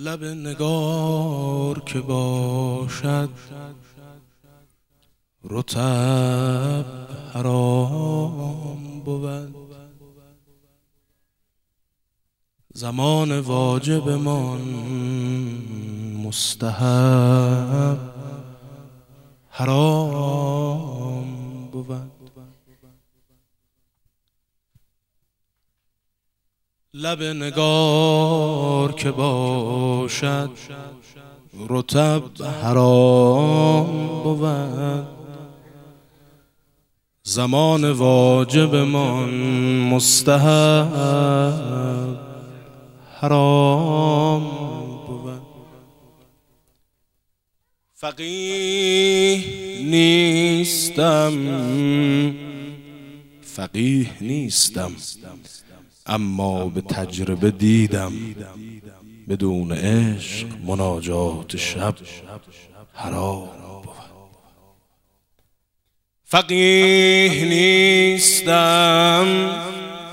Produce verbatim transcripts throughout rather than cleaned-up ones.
لب نگار که باشد رطب حرام بود. زمان واجب من مستحب حرام بود. لب نگار که باشد رطب حرام بود. زمان واجب من مستحب حرام بود. فقیه نیستم فقیه نیستم اما به تجربه دیدم بدون عشق مناجات شب حرام بود. فقیه نیستم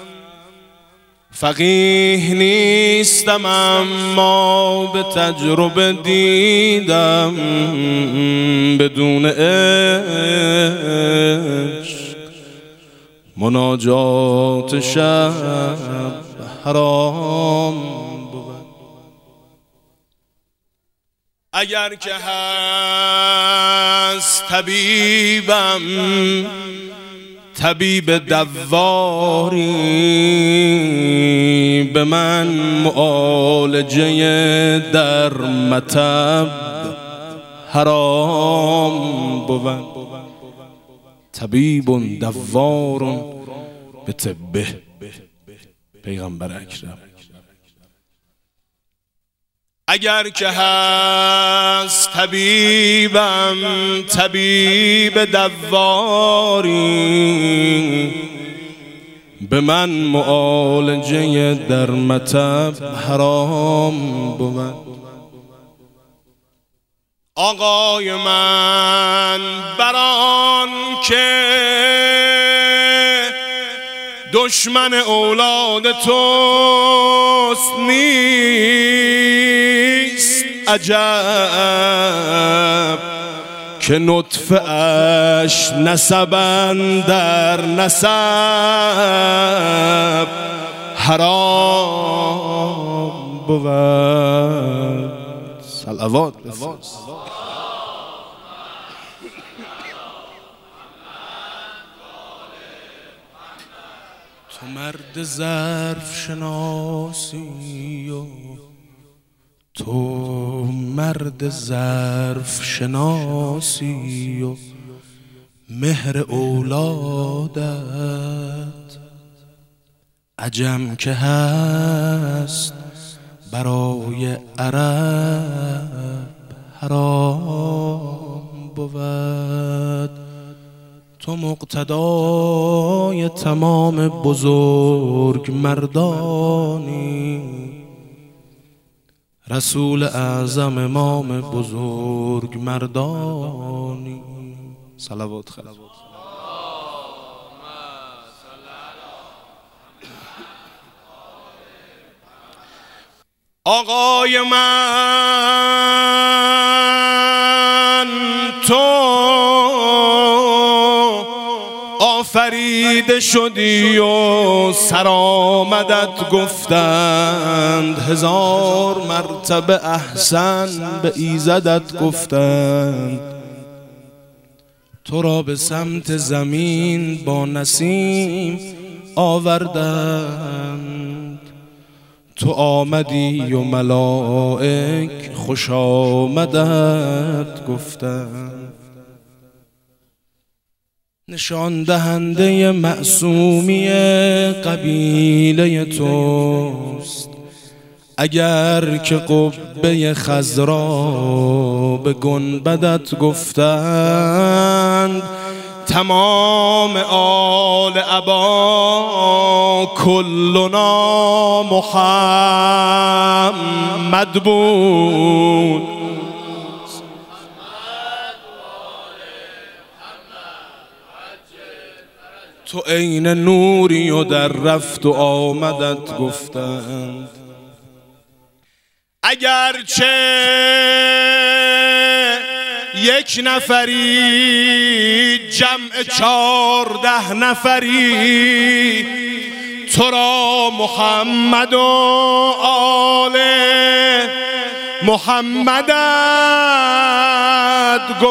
فقیه نیستم اما به تجربه دیدم بدون عشق مناجات شب حرام بود. اگر که هست طبیبم طبیب دواری به من معالجه در مطب حرام بود. طبیب دوار به طبه پیغمبر اکرم. اگر که هست طبیبم طبیب دواری به من معالجه در مطب حرام بود. آقای من بران که دشمن اولاد توست نیست عجب که نطفه اش نسبن در نسب حرام بود. صلوات بفرست. تو مرد ظرف شناسی و تو مرد ظرف شناسی و مهر اولادت عجم که هست برای عرب حرام بود. تو مقتدای تمام بزرگ مردانی رسول اعظم امام بزرگ مردانی. صلوات خیر. آقای من تو آفریده شدی و سرآمدت گفتند هزار مرتبه احسن به ایزدت گفتند. تو را به سمت زمین با نسیم آوردند. تو آمدی و ملائک خوش آمدت گفتند. نشان دهنده معصومی قبیله توست اگر که قبه خضرا به گنبدت گفتند. تمام آل ابا کلنا محمد بود. تو عین نوری و در رفت و آمدت گفتند. اگرچه یک نفری جمع چارده نفری تو را محمد و آل محمدت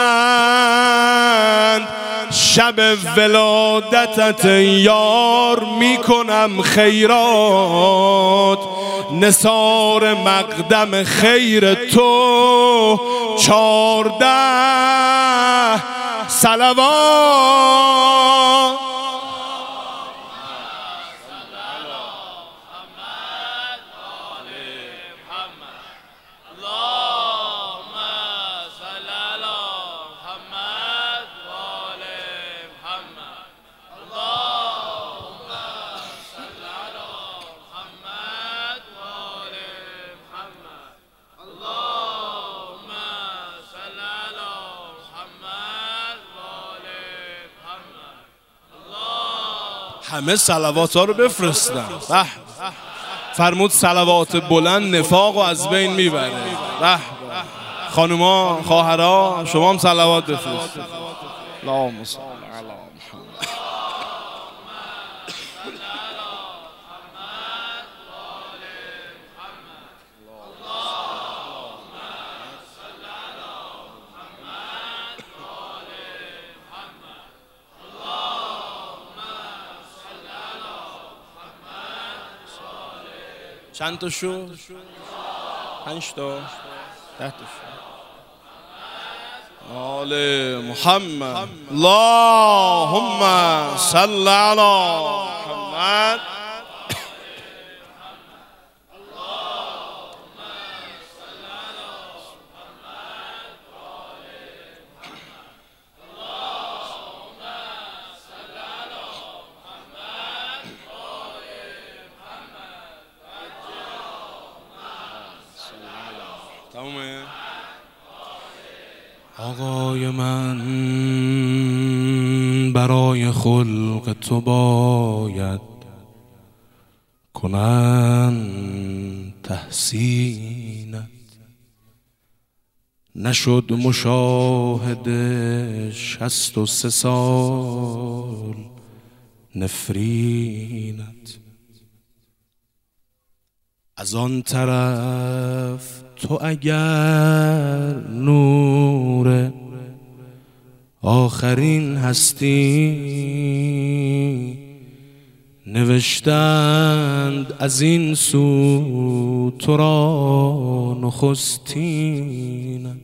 گفتند شب ولادتت یار میکنم خیرات نثار مقدم خیر تو چارده صلوات همه صلوات ها رو بفرستن. فرمود صلوات بلند نفاق رو از بین میبره. خانوما خواهرها شما هم صلوات بفرستید. اللهم صل علی محمد. چند تا شد؟ پنج تا؟ ده تا شد؟ آل محمد. اللهم صل علی محمد. آقای من برای خلق تو باید کنن تحسینت نشد مشاهده شصت و سه سال نفرینت از آن طرف تو اگر نور آخرین هستی نوشتند از این سو تو را نخستینت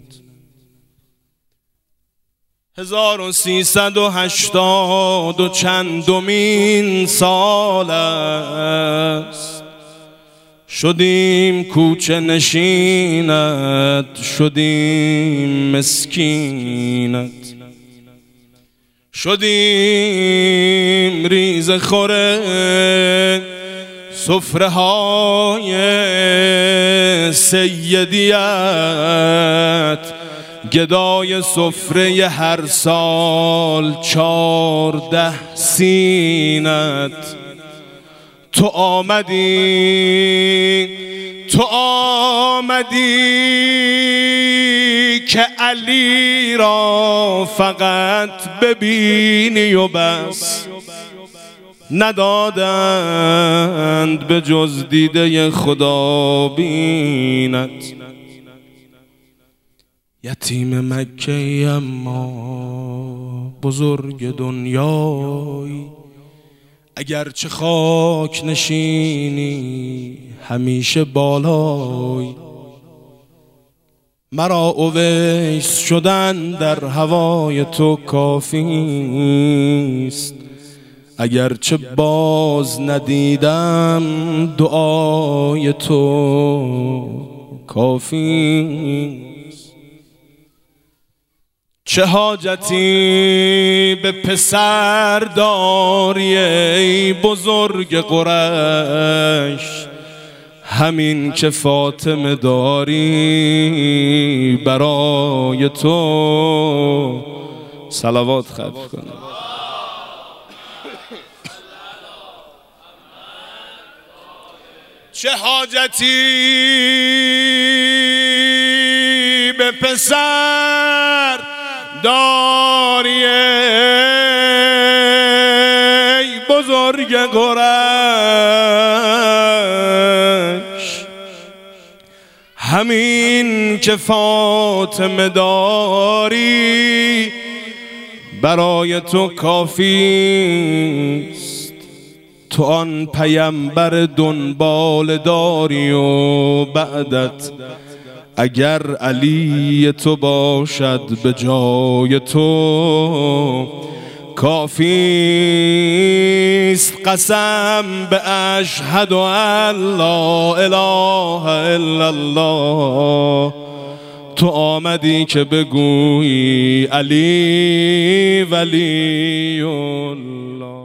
هزار و سیصد و هشتاد و چندمین سال است شدیم کوچه نشینت شدیم مسکینت شدیم ریز خوره سفره های سیدیت گدای سفره هر سال چارده سینت تو آمدی تو آمدی که علی را فقط ببینی و بس ندادند به جز دیده خدا بینت یتیم مکه اما بزرگ دنیایی اگرچه خاک نشینی همیشه بالای مرا اویس شدن در هوای تو کافیست اگرچه باز ندیدم دعای تو کافیست چه حاجتی به پسر داری ای بزرگ قریش همین که فاطمه داری برای تو صلوات خلق کنم چه حاجتی پسر داری ای بزرگ قریش، همین که فاطمه داری برای تو کافیست. تو آن پیامبر دنبال داری و بعدت اگر علی تو باشد به جای تو کافیست. قسم به اشهد ان لا اله الا الله، تو آمدی که بگویی علی ولی الله.